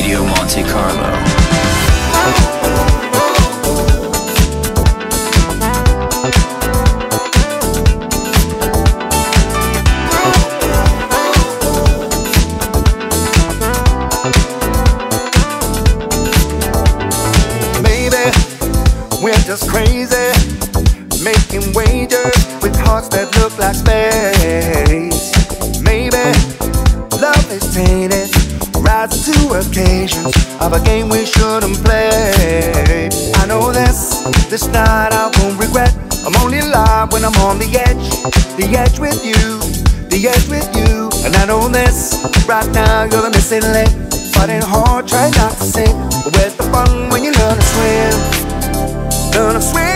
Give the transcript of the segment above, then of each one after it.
Radio Monte Carlo. We're just crazy, making wagers with hearts that look like space. Maybe love is tainted, rising to occasions of a game we shouldn't play. I know this night I won't regret. I'm only alive when I'm on the edge with you, the edge with you. And I know this, right now you're the missing link. Fighting hard, try not to sink. But where's the fun when you learn to swim? Learn to swim.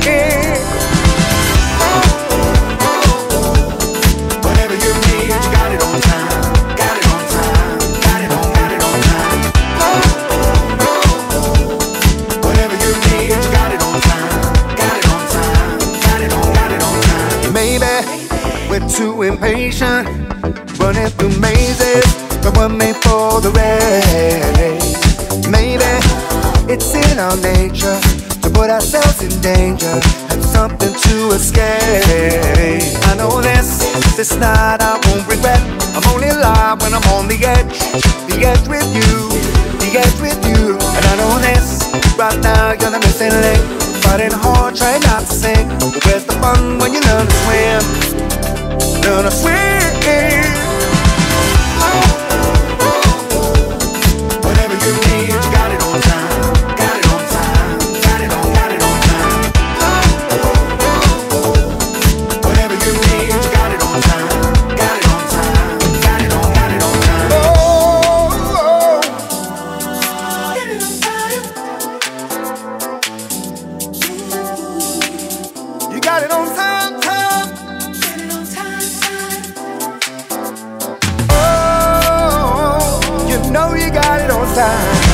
Whatever you need, you got it on time. Got it on time. Got it on time. Whatever you need, you got it on time. Got it on time. Got it on time. Maybe we're too impatient, running through mazes that were made for the race. Maybe it's in our nature to put ourselves in danger, have something to escape. I know this night I won't regret. I'm only alive when I'm on the edge with you, the edge with you. And I know this, right now you're the missing link. Fighting hard, try not to sink. But where's the fun when you learn to swim? Learn to swim. Whatever you need, you got it on time. Got it on time, time. Get it on time, time. Oh, you know you got it on time.